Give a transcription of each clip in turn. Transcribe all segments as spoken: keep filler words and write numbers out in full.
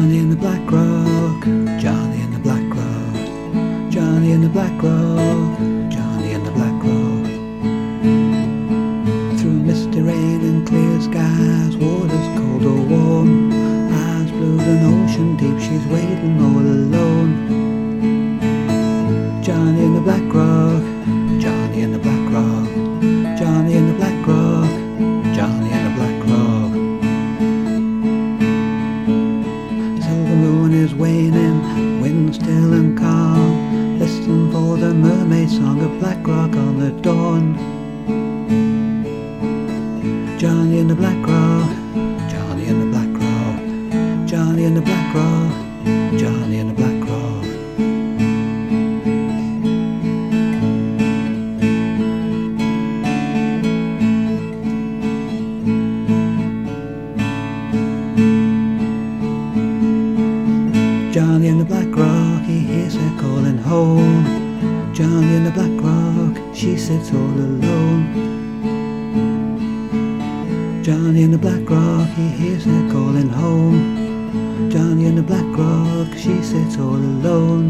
Johnny in the Black Rock, Johnny in the Black Rock, Johnny in the Black Rock, Johnny in the Black Rock. Through misty rain and clear skies, waters cold or warm, eyes blue and ocean deep, she's waiting all alone. Johnny in the Black Rock, Johnny in the Black Rock, Johnny in the Black Rock, Johnny in the Black Rock. Silver moon is waning, wind still and calm. Listen for the mermaid song of Black Rock on the dawn. Johnny in the Black Rock, Johnny in the Black Rock, Johnny in the Black Rock, Johnny in the Black Rock. Johnny in the Black Rock, he hears her calling home. Johnny in the Black Rock, she sits all alone. Johnny in the Black Rock, he hears her calling home. Johnny in the Black Rock, she sits all alone.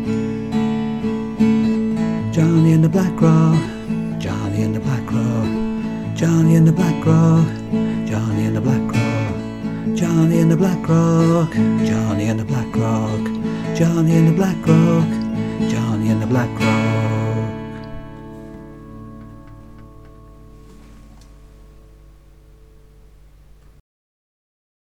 Johnny in the Black Rock, Johnny in the Black Rock, Johnny in the Black Rock, Johnny in the Black Rock. Johnny in the Black Rock, Johnny in the Black Rock, Johnny in the Black Rock, Johnny in the Black Rock.